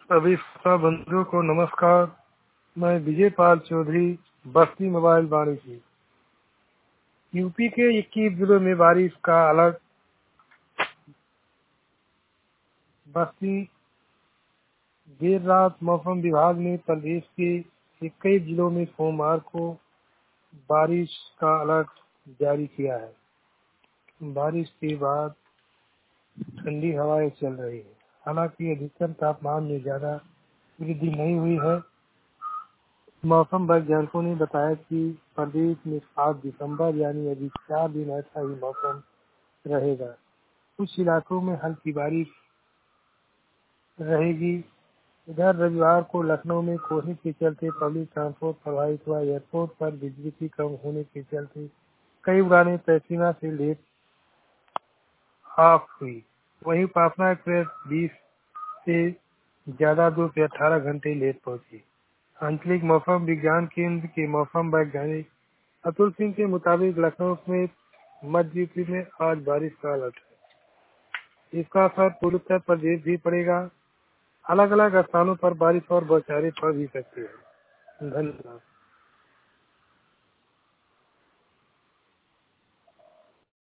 सभी श्रोता बंधुओं को नमस्कार। मैं विजय पाल चौधरी, बस्ती मोबाइल वाणी। यूपी के 21 जिलों में बारिश का अलर्ट। बस्ती देर रात मौसम विभाग ने प्रदेश के 21 जिलों में सोमवार को बारिश का अलर्ट जारी किया है। बारिश के बाद ठंडी हवाएं चल रही है। हालांकि अधिकतम तापमान में ज्यादा वृद्धि नहीं हुई है। मौसम वैज्ञानिकों ने बताया कि प्रदेश में 7 दिसंबर यानी अभी 4 दिन ऐसा ही मौसम रहेगा। कुछ इलाकों में हल्की बारिश रहेगी। इधर रविवार को लखनऊ में कोहरे के चलते पब्लिक ट्रांसपोर्ट प्रभावित हुआ। एयरपोर्ट पर बिजली की कम होने के चलते कई उड़ानें पैसेंजर से लेट ऑफ हुई। वहीं पटना एक्सप्रेस 20 से ज्यादा दूर से 18 घंटे लेट पहुंची। आंचलिक मौसम विज्ञान केंद्र के मौसम वैज्ञानिक अतुल सिंह के मुताबिक लखनऊ में मध्य यूपी में आज बारिश का अलर्ट है। इसका असर पूर्वी उत्तर प्रदेश भी पड़ेगा। अलग अलग स्थानों पर बारिश और बौछारें पड़ भी सकती है। धन्यवाद।